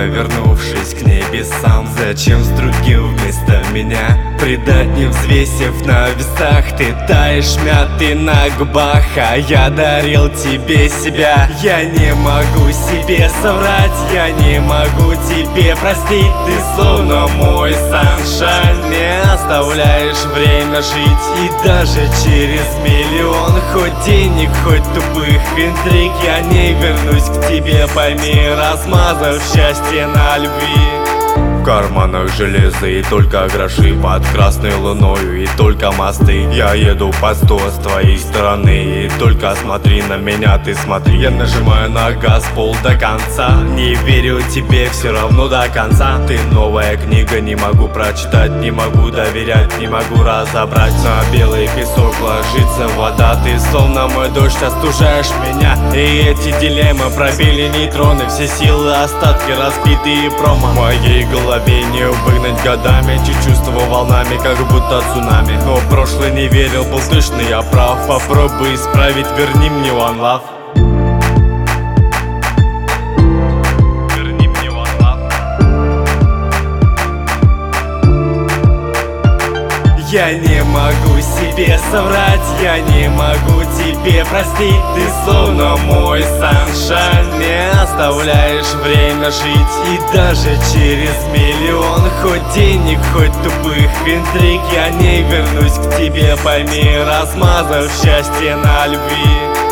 повернувшись к небесам. Зачем с другим вместо меня предать, не взвесив на весах? Ты таешь мятый на губах, а я дарил тебе себя. Я не могу себе соврать, я не могу тебе простить. Ты словно мой саншайн, не оставляешь время жить. И даже через миллион, хоть денег, хоть тупых интриг, я не вернусь к тебе, пойми, размазав счастье на любви. В карманах железо и только гроши под красной луною, и только мосты. Я еду по 100 с твоей стороны, и только смотри на меня, ты смотри. Я нажимаю на газ пол до конца, не верю тебе все равно до конца. Ты новая книга, не могу прочитать, не могу доверять, не могу разобрать. На белый песок ложится вода, ты словно мой дождь остужаешь меня. И эти дилеммы пробили нейтроны, все силы остатки разбитые промо. В моей голове не выгнать годами, эти чувства волнами, как будто цунами. Но в прошлое не верил, был точно я прав. Попробуй исправить, верни мне one love. Верни мне one love. Я не могу себе соврать, я не могу тебе простить. Ты словно мой саншайн, не оставляешь время жить. И даже через миллион, хоть денег, хоть тупых интриг, я не вернусь к тебе, пойми, размазав счастье на любви.